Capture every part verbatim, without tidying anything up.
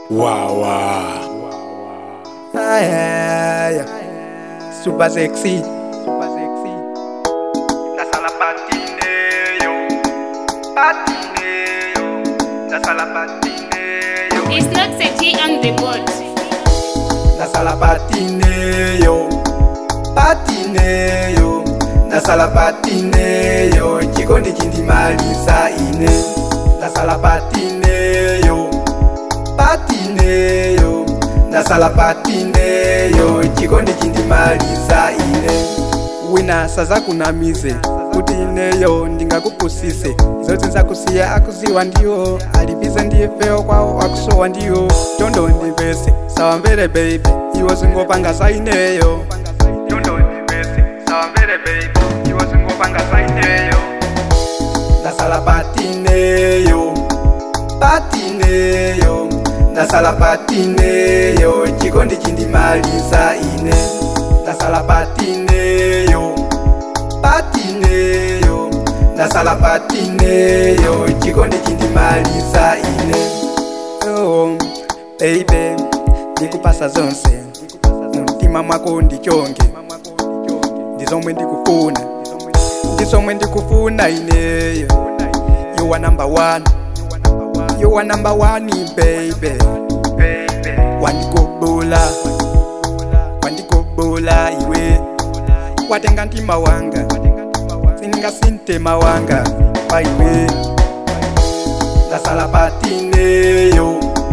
Wow, wow. Ah, yeah, yeah. Super sexy. Super sexy. That's all patineyo, patineyo. That's all patineyo. It's not sexy on the board. Nasala patineyo, patineyo. Nasala patineyo, chikondi chindimaliza ine. Nasala patineyo, patineyo. Nasala patineyo, chikondi chindimaliza ine. Wina saza kunamize kuti ineyo ndingakupusise zote nzakusiya akuziwa ndiwo alibize ndiyefewo kwawo akusowa ndiwo chondo ndivese sawambere baby iwo zingopanga saineyo Chondo ndivese sawambere baby iwo zingopanga saineyo. Nasala patineyo, patineyo. Nasala patineyo, chikondi chindimaliza ine. Nasala patineyo, patineyo. Nasala patineyo, chikondi chindimaliza ine. Oh, baby, ndikupasa zonse mumtima mwako ndichonge ndizomwe ndikufuna ndizomwe ndikufuna ineyo. You are number one, you are number one baby. Wandikobola, wandikobola iwe watenga ntima wanga sininga sintema wanga paiwe. Nasala patineyo,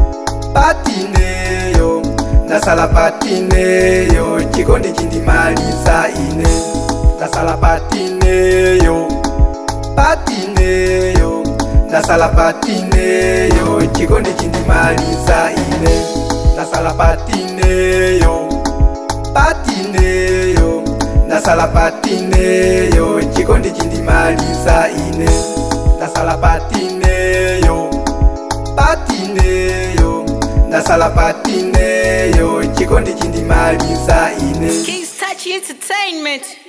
patineyo. Nasala patineyo, chikondi chindimaliza ine. Nasala patineyo, patineyo. Nasala patineyo, chikondi chindimaliza ine. Nasala patineyo, patineyo. Nasala patineyo, chikondi chindimaliza ine. Nasala patineyo, patineyo. Nasala patineyo, chikondi chindimaliza ine. King's Touch Entertainment.